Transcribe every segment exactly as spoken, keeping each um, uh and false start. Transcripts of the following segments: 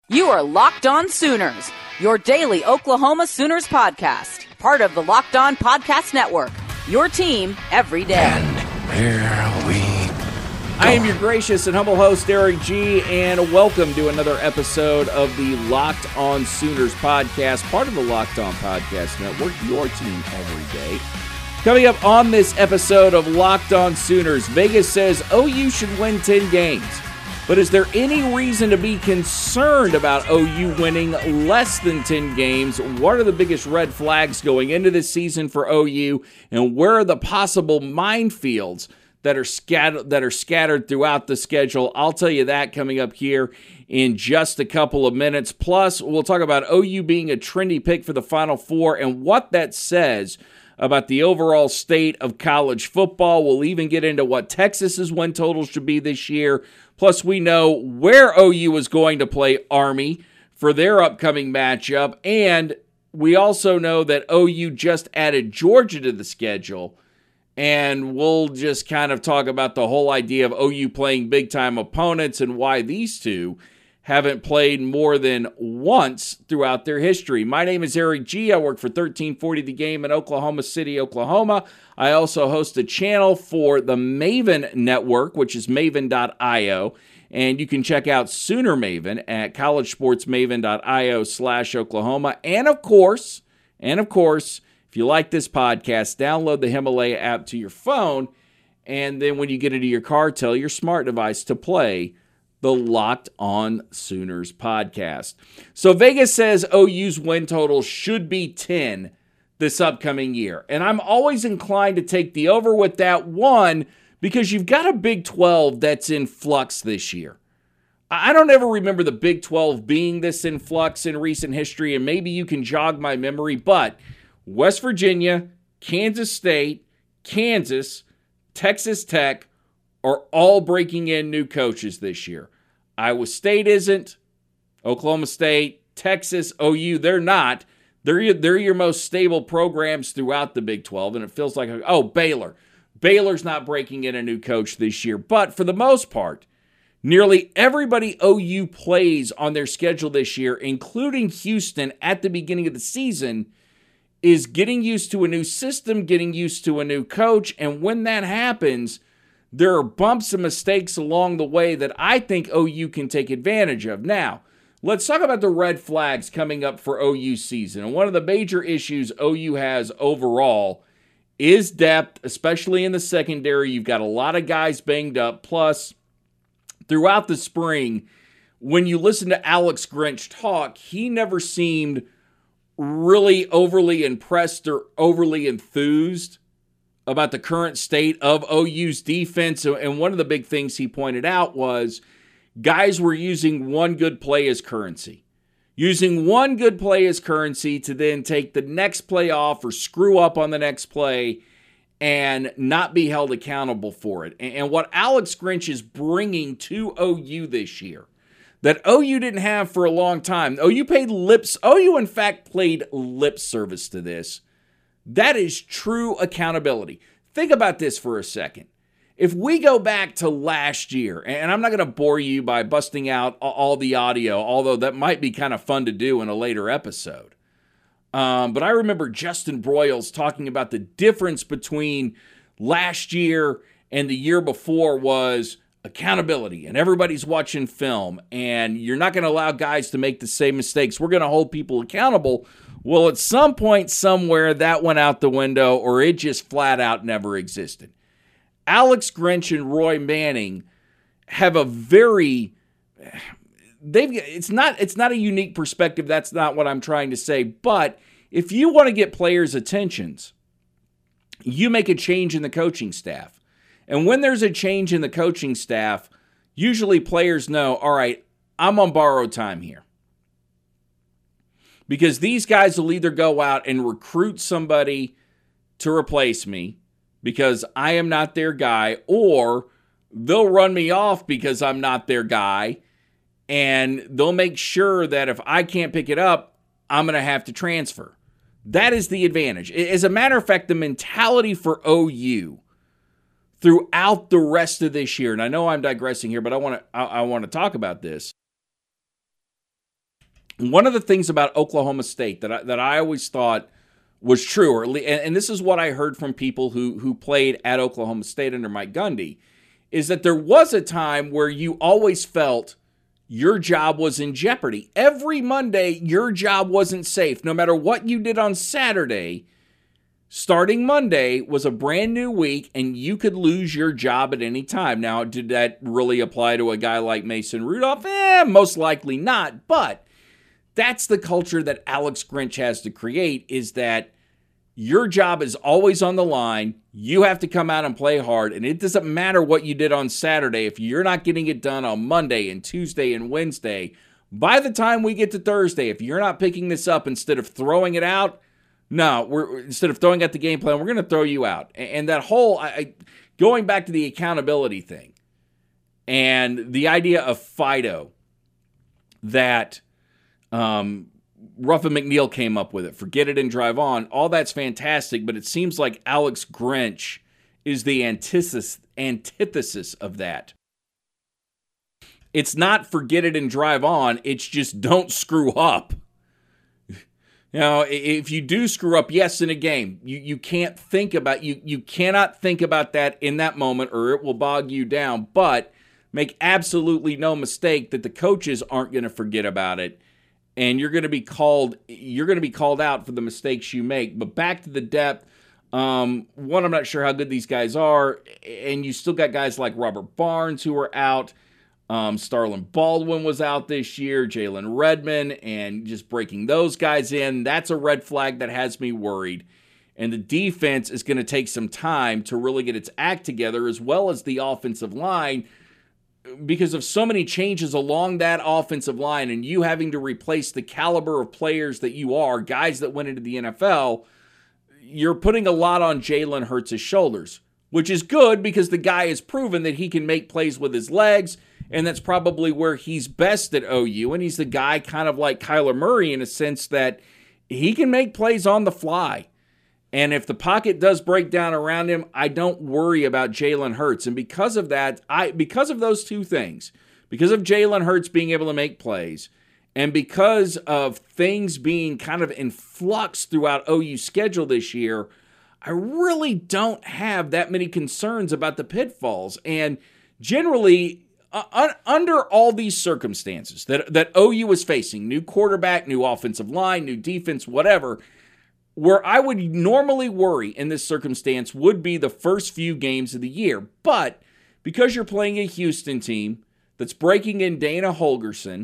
You are Locked On Sooners, your daily Oklahoma Sooners podcast, part of the Locked On Podcast Network, your team every day. And here we go. I am your gracious and humble host, Eric G., and welcome to another episode of the Locked On Sooners podcast, part of the Locked On Podcast Network, your team every day. Coming up on this episode of Locked On Sooners, Vegas says O U should win ten games. But is there any reason to be concerned about O U winning less than ten games? What are the biggest red flags going into this season for O U? And where are the possible minefields that are scattered that are scattered throughout the schedule? I'll tell you that coming up here in just a couple of minutes. Plus, we'll talk about O U being a trendy pick for the Final Four and what that says about the overall state of college football. We'll even get into what Texas's win total should be this year. Plus, we know where O U is going to play Army for their upcoming matchup. And we also know that O U just added Georgia to the schedule. And we'll just kind of talk about the whole idea of O U playing big-time opponents and why these two haven't played more than once throughout their history. My name is Eric G. I work for thirteen forty The Game in Oklahoma City, Oklahoma. I also host a channel for the Maven Network, which is maven dot io. And you can check out Sooner Maven at collegesportsmaven dot io slash Oklahoma. And of course, and of course, if you like this podcast, download the Himalaya app to your phone. And then when you get into your car, tell your smart device to play the Locked On Sooners podcast. So Vegas says O U's win total should be ten this upcoming year. And I'm always inclined to take the over with that one because you've got a Big twelve that's in flux this year. I don't ever remember the Big twelve being this in flux in recent history, and maybe you can jog my memory, but West Virginia, Kansas State, Kansas, Texas Tech are all breaking in new coaches this year. Iowa State isn't. Oklahoma State, Texas, O U, they're not. They're your, they're your most stable programs throughout the Big twelve, and it feels like, oh, Baylor. Baylor's not breaking in a new coach this year. But for the most part, nearly everybody O U plays on their schedule this year, including Houston at the beginning of the season, is getting used to a new system, getting used to a new coach, and when that happens, there are bumps and mistakes along the way that I think O U can take advantage of. Now, let's talk about the red flags coming up for O U season. And one of the major issues O U has overall is depth, especially in the secondary. You've got a lot of guys banged up. Plus, throughout the spring, when you listen to Alex Grinch talk, he never seemed really overly impressed or overly enthused about the current state of O U's defense. And one of the big things he pointed out was guys were using one good play as currency. Using one good play as currency to then take the next play off or screw up on the next play and not be held accountable for it. And what Alex Grinch is bringing to O U this year that O U didn't have for a long time. O U paid lips. O U, in fact, played lip service to this. That is true accountability. Think about this for a second. If we go back to last year, and I'm not going to bore you by busting out all the audio, although that might be kind of fun to do in a later episode. Um, but I remember Justin Broyles talking about the difference between last year and the year before was accountability, and everybody's watching film, and you're not going to allow guys to make the same mistakes. We're going to hold people accountable. Well, at some point somewhere, that went out the window, or it just flat out never existed. Alex Grinch and Roy Manning have a very they've it's not it's not a unique perspective. That's not what I'm trying to say. But if you want to get players' attentions, you make a change in the coaching staff. And when there's a change in the coaching staff, usually players know, all right, I'm on borrowed time here. Because these guys will either go out and recruit somebody to replace me because I am not their guy, or they'll run me off because I'm not their guy, and they'll make sure that if I can't pick it up, I'm going to have to transfer. That is the advantage. As a matter of fact, the mentality for O U throughout the rest of this year, and I know I'm digressing here, but I want to I, I want to talk about this. one of the things about Oklahoma State that I, that I always thought was true, or and this is what I heard from people who who played at Oklahoma State under Mike Gundy, is that there was a time where you always felt your job was in jeopardy. Every Monday, your job wasn't safe. No matter what you did on Saturday, starting Monday was a brand new week, and you could lose your job at any time. Now, did that really apply to a guy like Mason Rudolph? Eh, most likely not, but that's the culture that Alex Grinch has to create, is that your job is always on the line. You have to come out and play hard, and it doesn't matter what you did on Saturday. If you're not getting it done on Monday and Tuesday and Wednesday, by the time we get to Thursday, if you're not picking this up instead of throwing it out, no, we're instead of throwing out the game plan, we're going to throw you out. And that whole, I, going back to the accountability thing and the idea of Fido, that um, Ruffin McNeil came up with it, forget it and drive on, all that's fantastic, but it seems like Alex Grinch is the antithesis, antithesis of that. It's not forget it and drive on, it's just don't screw up. You know, if you do screw up, yes, in a game, you, you can't think about, you you cannot think about that in that moment or it will bog you down, but make absolutely no mistake that the coaches aren't going to forget about it, and you're going to be called, you're going to be called out for the mistakes you make. But back to the depth, um, one, I'm not sure how good these guys are, and you still got guys like Robert Barnes who are out. Um, Starlin Baldwin was out this year, Jalen Redmond, and just breaking those guys in, that's a red flag that has me worried. And the defense is going to take some time to really get its act together, as well as the offensive line, because of so many changes along that offensive line and you having to replace the caliber of players that you are, guys that went into the N F L, you're putting a lot on Jalen Hurts' shoulders, which is good because the guy has proven that he can make plays with his legs, and that's probably where he's best at O U, and he's the guy kind of like Kyler Murray in a sense that he can make plays on the fly. And if the pocket does break down around him, I don't worry about Jalen Hurts. And because of that, I because of those two things, because of Jalen Hurts being able to make plays, and because of things being kind of in flux throughout O U's schedule this year, I really don't have that many concerns about the pitfalls. And generally, uh, under all these circumstances that, that O U is facing, new quarterback, new offensive line, new defense, whatever, where I would normally worry in this circumstance would be the first few games of the year. But because you're playing a Houston team that's breaking in Dana Holgorsen,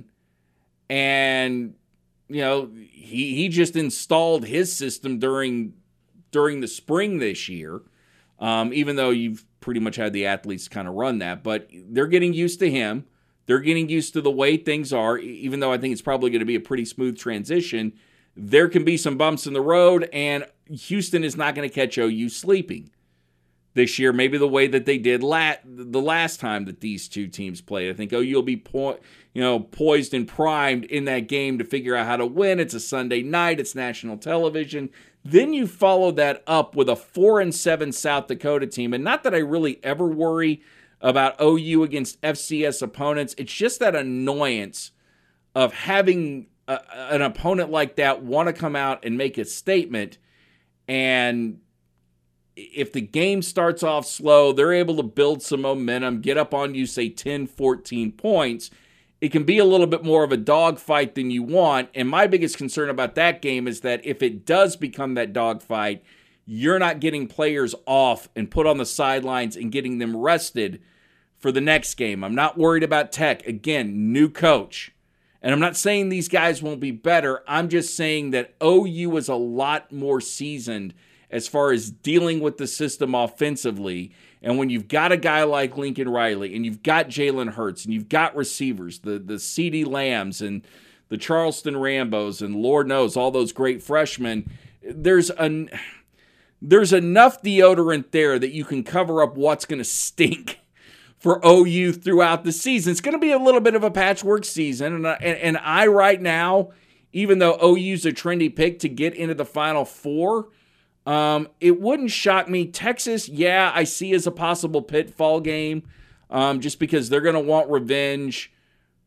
and, you know, he, he just installed his system during during the spring this year, um, even though you've pretty much had the athletes kind of run that. But they're getting used to him. They're getting used to the way things are, even though I think it's probably going to be a pretty smooth transition. There can be some bumps in the road, and Houston is not going to catch O U sleeping this year, maybe the way that they did la- the last time that these two teams played. I think O U will be po- you know, poised and primed in that game to figure out how to win. It's a Sunday night. It's national television. Then you follow that up with a four and seven South Dakota team. And not that I really ever worry about O U against F C S opponents. It's just that annoyance of having a, an opponent like that want to come out and make a statement, and if the game starts off slow, they're able to build some momentum, get up on you, say ten, fourteen points. It can be a little bit more of a dogfight than you want. And my biggest concern about that game is that if it does become that dogfight, you're not getting players off and put on the sidelines and getting them rested for the next game. I'm not worried about Tech. Again, new coach. And I'm not saying these guys won't be better. I'm just saying that O U is a lot more seasoned as far as dealing with the system offensively. And when you've got a guy like Lincoln Riley, and you've got Jalen Hurts, and you've got receivers, the, the CeeDee Lambs and the Charleston Rambos, and Lord knows all those great freshmen, there's an, there's enough deodorant there that you can cover up what's going to stink for O U throughout the season. It's going to be a little bit of a patchwork season. And I, and, and I right now, even though O U's a trendy pick to get into the Final Four, Um, it wouldn't shock me. Texas, yeah, I see as a possible pitfall game, um, just because they're going to want revenge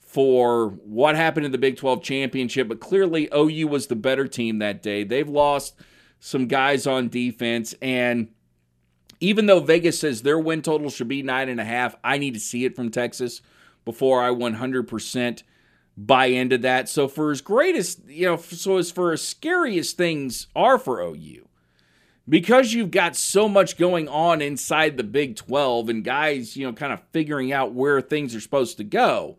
for what happened in the Big twelve championship, but clearly O U was the better team that day. They've lost some guys on defense, and even though Vegas says their win total should be nine and a half, I need to see it from Texas before I one hundred percent buy into that. So for as great as, you know, so as for as scary as things are for O U, because you've got so much going on inside the Big twelve and guys, you know, kind of figuring out where things are supposed to go,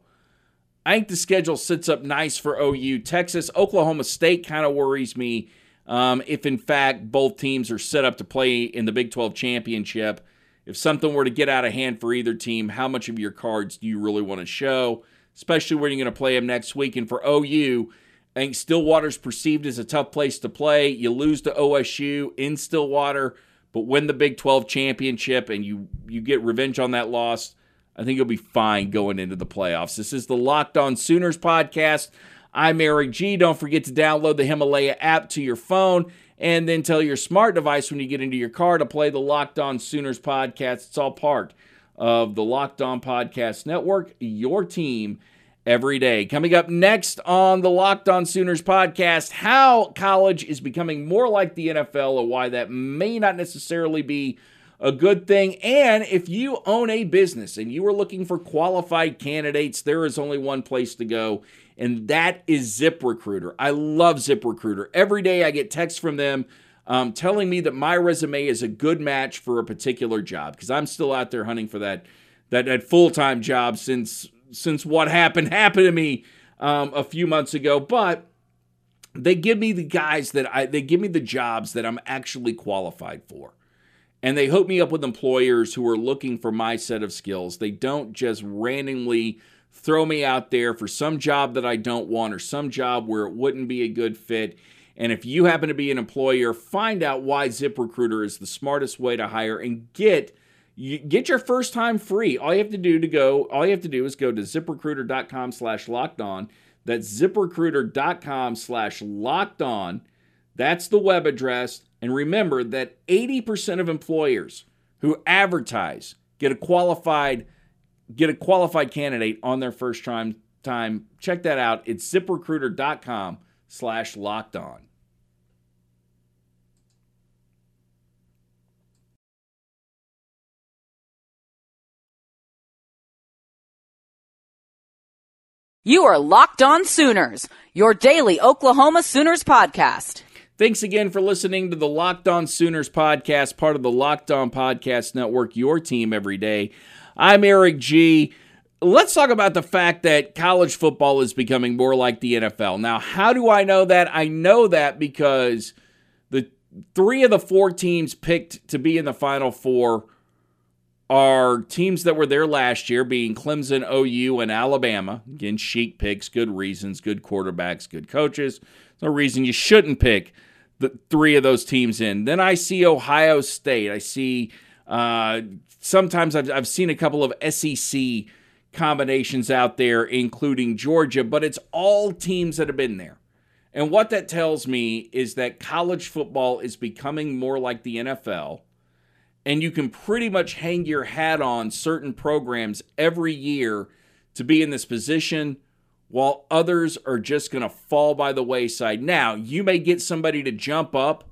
I think the schedule sits up nice for O U. Texas, Oklahoma State kind of worries me um, if, in fact, both teams are set up to play in the Big twelve championship. If something were to get out of hand for either team, how much of your cards do you really want to show, especially when you're going to play them next week? And for O U, I think Stillwater's perceived as a tough place to play. You lose to O S U in Stillwater, but win the Big twelve championship and you, you get revenge on that loss, I think you'll be fine going into the playoffs. This is the Locked On Sooners podcast. I'm Eric G. Don't forget to download the Himalaya app to your phone and then tell your smart device when you get into your car to play the Locked On Sooners podcast. It's all part of the Locked On Podcast Network, your team every day. Coming up next on the Locked On Sooners podcast, how college is becoming more like the N F L and why that may not necessarily be a good thing. And if you own a business and you are looking for qualified candidates, there is only one place to go, and that is ZipRecruiter. I love ZipRecruiter. Every day I get texts from them um, telling me that my resume is a good match for a particular job, because I'm still out there hunting for that, that, that full-time job since since what happened happened to me um, a few months ago. But they give me the guys that I, they give me the jobs that I'm actually qualified for. And they hook me up with employers who are looking for my set of skills. They don't just randomly throw me out there for some job that I don't want or some job where it wouldn't be a good fit. And if you happen to be an employer, find out why ZipRecruiter is the smartest way to hire and get you get your first time free. All you have to do to go, all you have to do is go to ZipRecruiter.com slash locked on. That's ZipRecruiter.com slash locked on. That's the web address. And remember that eighty percent of employers who advertise get a qualified get a qualified candidate on their first time. time. Check that out. It's ZipRecruiter.com slash locked on. You are Locked On Sooners, your daily Oklahoma Sooners podcast. Thanks again for listening to the Locked On Sooners podcast, part of the Locked On Podcast Network, your team every day. I'm Eric G. Let's talk about the fact that college football is becoming more like the N F L. Now, how do I know that? I know that because the three of the four teams picked to be in the Final Four are teams that were there last year, being Clemson, O U, and Alabama. Again, chic picks, good reasons, good quarterbacks, good coaches. No reason you shouldn't pick the three of those teams in. Then I see Ohio State. I see uh, sometimes I've, I've seen a couple of S E C combinations out there, including Georgia, but it's all teams that have been there. And what that tells me is that college football is becoming more like the N F L, and you can pretty much hang your hat on certain programs every year to be in this position, while others are just going to fall by the wayside. Now, you may get somebody to jump up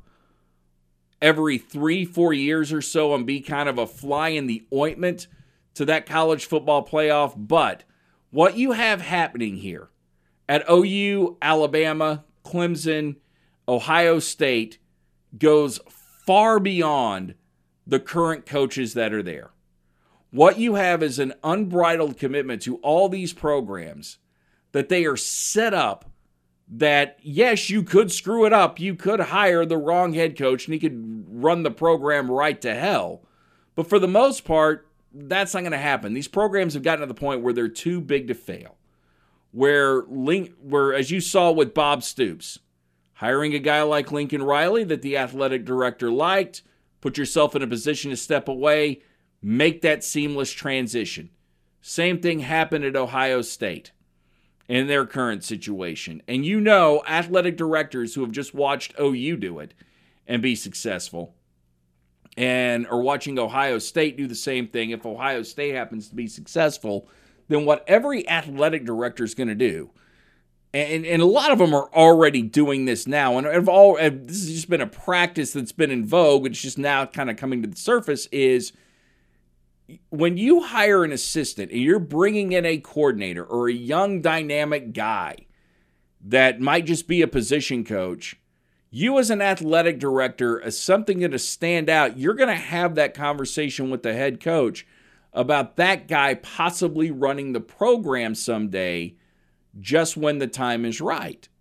every three, four years or so and be kind of a fly in the ointment to that college football playoff, but what you have happening here at O U, Alabama, Clemson, Ohio State goes far beyond the current coaches that are there. What you have is an unbridled commitment to all these programs, that they are set up that, yes, you could screw it up. You could hire the wrong head coach and he could run the program right to hell. But for the most part, that's not going to happen. These programs have gotten to the point where they're too big to fail. Where, Link, where as you saw with Bob Stoops, hiring a guy like Lincoln Riley that the athletic director liked, put yourself in a position to step away, make that seamless transition. Same thing happened at Ohio State in their current situation. And you know, athletic directors who have just watched O U do it and be successful, and are watching Ohio State do the same thing. If Ohio State happens to be successful, then what every athletic director is going to do, and, and a lot of them are already doing this now, and have all, this has just been a practice that's been in vogue, it's just now kind of coming to the surface, is when you hire an assistant and you're bringing in a coordinator or a young dynamic guy that might just be a position coach, you as an athletic director, as something that is stand out, you're going to have that conversation with the head coach about that guy possibly running the program someday just when the time is right.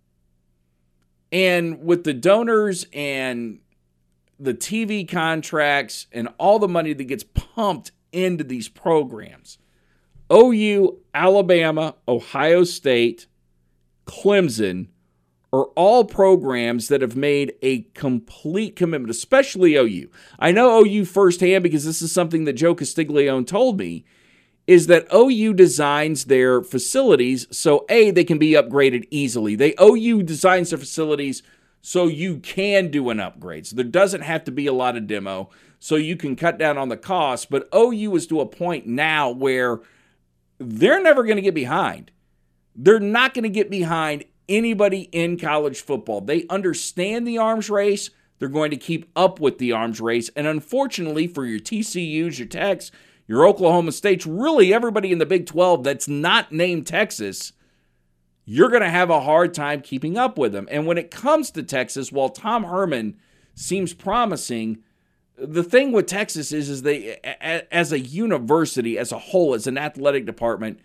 And with the donors and the T V contracts and all the money that gets pumped into these programs, O U, Alabama, Ohio State, Clemson are all programs that have made a complete commitment, especially O U. I know O U firsthand because this is something that Joe Castiglione told me, is that O U designs their facilities so, A, they can be upgraded easily. They O U designs their facilities so you can do an upgrade. So there doesn't have to be a lot of demo, so you can cut down on the cost. But O U is to a point now where they're never going to get behind. They're not going to get behind anybody in college football. They understand the arms race. They're going to keep up with the arms race. And unfortunately for your T C Us, your Techs, your Oklahoma States, really everybody in the Big twelve that's not named Texas, you're going to have a hard time keeping up with them. And when it comes to Texas, while Tom Herman seems promising, the thing with Texas is, is they, as a university, as a whole, as an athletic department,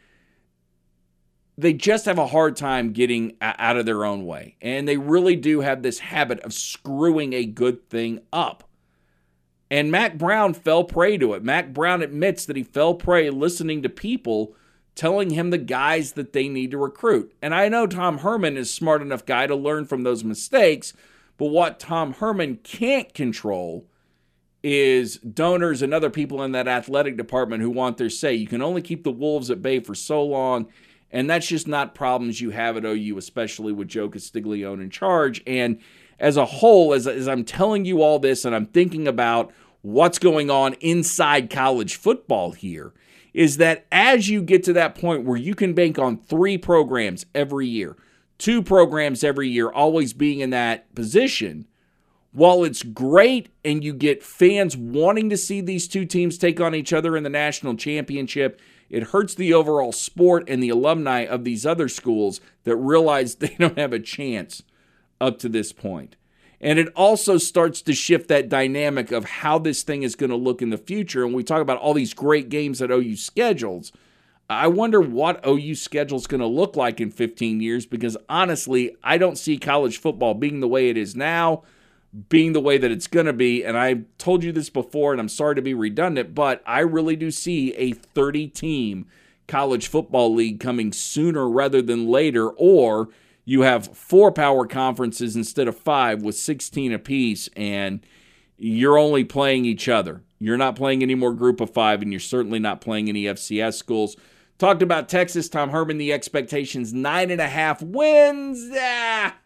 they just have a hard time getting out of their own way. And they really do have this habit of screwing a good thing up. And Mack Brown fell prey to it. Mack Brown admits that he fell prey listening to people telling him the guys that they need to recruit. And I know Tom Herman is a smart enough guy to learn from those mistakes, but what Tom Herman can't control is donors and other people in that athletic department who want their say. You can only keep the wolves at bay for so long, and that's just not problems you have at O U, especially with Joe Castiglione in charge. And as a whole, as, as I'm telling you all this and I'm thinking about what's going on inside college football here, is that as you get to that point where you can bank on three programs every year, two programs every year, always being in that position, while it's great and you get fans wanting to see these two teams take on each other in the national championship, it hurts the overall sport and the alumni of these other schools that realize they don't have a chance up to this point. And it also starts to shift that dynamic of how this thing is going to look in the future. And we talk about all these great games that O U schedules. I wonder what O U schedule is going to look like in fifteen years, because honestly, I don't see college football being the way it is now, being the way that it's going to be. And I told you this before, and I'm sorry to be redundant, but I really do see a thirty-team college football league coming sooner rather than later, or you have four power conferences instead of five with sixteen apiece, and you're only playing each other. You're not playing any more group of five, and you're certainly not playing any F C S schools. Talked about Texas, Tom Herman, the expectations, nine and a half wins. Ah,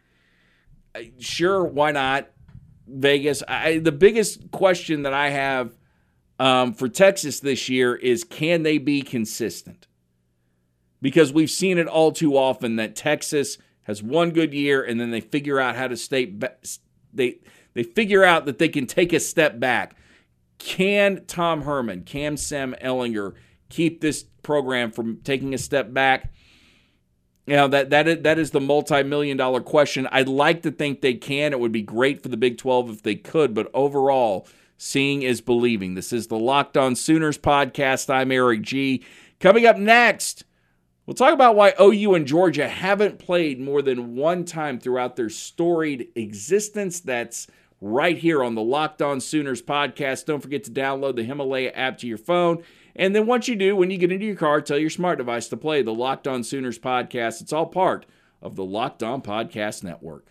sure, why not? Vegas. I, the biggest question that I have um, for Texas this year is, can they be consistent? Because we've seen it all too often that Texas has one good year, and then they figure out how to stay. They they figure out that they can take a step back. Can Tom Herman, can Sam Ehlinger keep this program from taking a step back? You know, that that is, that is the multi-million dollar question. I'd like to think they can. It would be great for the Big twelve if they could, but overall, seeing is believing. This is the Locked On Sooners podcast. I'm Eric G. Coming up next, we'll talk about why O U and Georgia haven't played more than one time throughout their storied existence. That's right here on the Locked On Sooners podcast. Don't forget to download the Himalaya app to your phone. And then once you do, when you get into your car, tell your smart device to play the Locked On Sooners podcast. It's all part of the Locked On Podcast Network.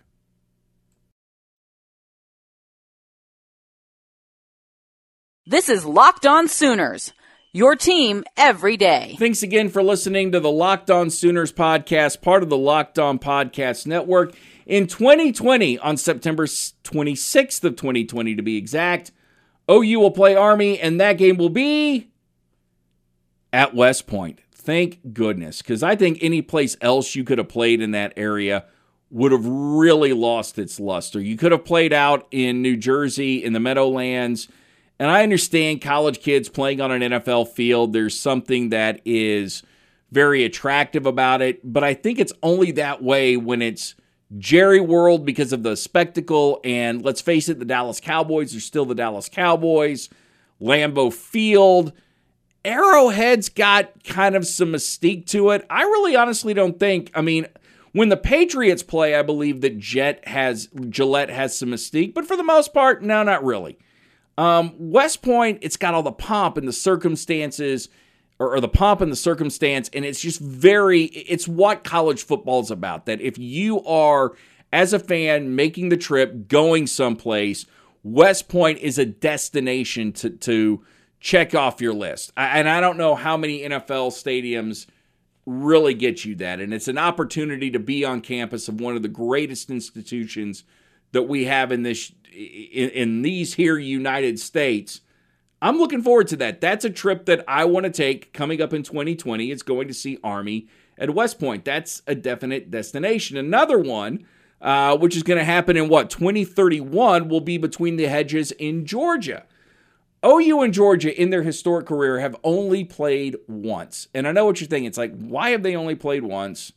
This is Locked On Sooners, your team every day. Thanks again for listening to the Locked On Sooners podcast, part of the Locked On Podcast Network. In twenty twenty, on September twenty-sixth of twenty twenty to be exact, O U will play Army, and that game will be at West Point. Thank goodness, because I think any place else you could have played in that area would have really lost its luster. You could have played out in New Jersey, in the Meadowlands, and I understand college kids playing on an N F L field. There's something that is very attractive about it, but I think it's only that way when it's Jerry World because of the spectacle, and let's face it, the Dallas Cowboys are still the Dallas Cowboys. Lambeau Field. Arrowhead's got kind of some mystique to it. I really honestly don't think, I mean, when the Patriots play, I believe that Jet has, Gillette has some mystique, but for the most part, no, not really. Um, West Point, it's got all the pomp and the circumstances, or, or the pomp and the circumstance, and it's just very, it's what college football is about, that if you are, as a fan, making the trip, going someplace, West Point is a destination to, to check off your list. I, and I don't know how many N F L stadiums really get you that. And it's an opportunity to be on campus of one of the greatest institutions that we have in this in, in these here United States. I'm looking forward to that. That's a trip that I want to take coming up in twenty twenty. It's going to see Army at West Point. That's a definite destination. Another one, uh, which is going to happen in what, twenty thirty-one, will be Between the Hedges in Georgia. O U and Georgia in their historic career have only played once. And I know what you're thinking. It's like, why have they only played once?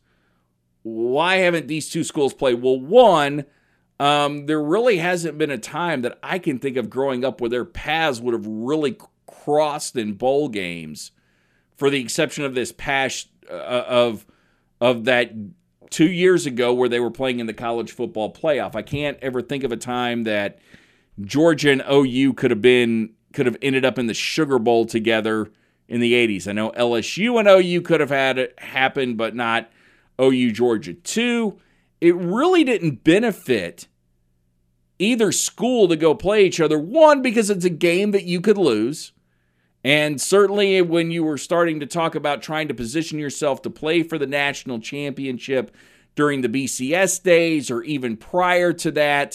Why haven't these two schools played? Well, one, um, there really hasn't been a time that I can think of growing up where their paths would have really crossed in bowl games, for the exception of this past, uh, of, of that two years ago where they were playing in the college football playoff. I can't ever think of a time that Georgia and O U could have been could have ended up in the Sugar Bowl together in the eighties. I know L S U and O U could have had it happen, but not O U Georgia. Two, it really didn't benefit either school to go play each other. One, because it's a game that you could lose. And certainly when you were starting to talk about trying to position yourself to play for the national championship during the B C S days or even prior to that,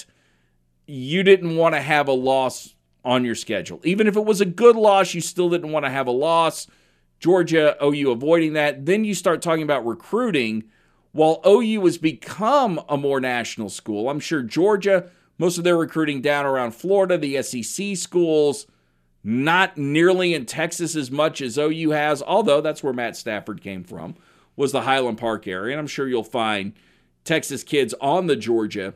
you didn't want to have a loss on your schedule. Even if it was a good loss, you still didn't want to have a loss. Georgia, O U avoiding that. Then you start talking about recruiting. While O U has become a more national school, I'm sure Georgia, most of their recruiting down around Florida, the S E C schools, not nearly in Texas as much as O U has, although that's where Matt Stafford came from, was the Highland Park area. And I'm sure you'll find Texas kids on the Georgia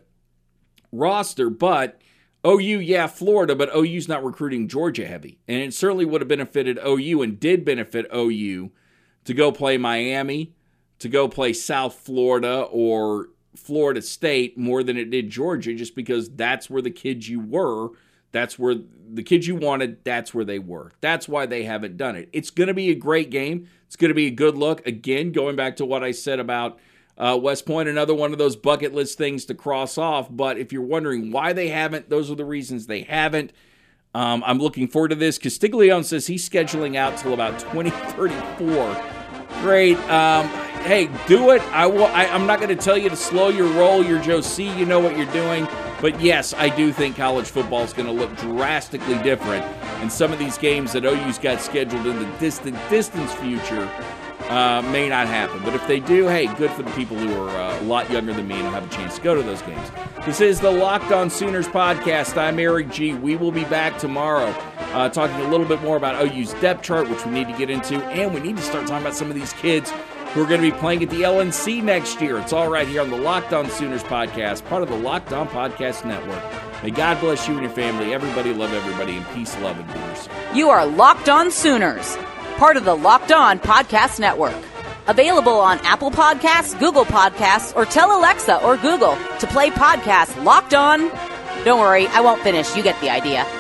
roster, but O U, yeah, Florida, but O U's not recruiting Georgia heavy. And it certainly would have benefited O U and did benefit O U to go play Miami, to go play South Florida or Florida State more than it did Georgia, just because that's where the kids you were, that's where the kids you wanted, that's where they were. That's why they haven't done it. It's going to be a great game. It's going to be a good look. Again, going back to what I said about Uh, West Point, another one of those bucket list things to cross off. But if you're wondering why they haven't, those are the reasons they haven't. Um, I'm looking forward to this. Castiglione says he's scheduling out till about twenty thirty-four. Great. Um, hey, do it. I will. I, I'm not going to tell you to slow your roll. You're Joe C. You know what you're doing. But yes, I do think college football is going to look drastically different. And some of these games that O U's got scheduled in the distant, distance future Uh, may not happen. But if they do, hey, good for the people who are uh, a lot younger than me and will have a chance to go to those games. This is the Locked On Sooners podcast. I'm Eric G. We will be back tomorrow uh, talking a little bit more about O U's depth chart, which we need to get into, and we need to start talking about some of these kids who are going to be playing at the L N C next year. It's all right here on the Locked On Sooners podcast, part of the Locked On Podcast Network. May God bless you and your family. Everybody love everybody, and peace, love, and booze. You are Locked On Sooners, part of the Locked On Podcast Network. Available on Apple Podcasts, Google Podcasts, or tell Alexa or Google to play podcast Locked On. Don't worry, I won't finish. You get the idea.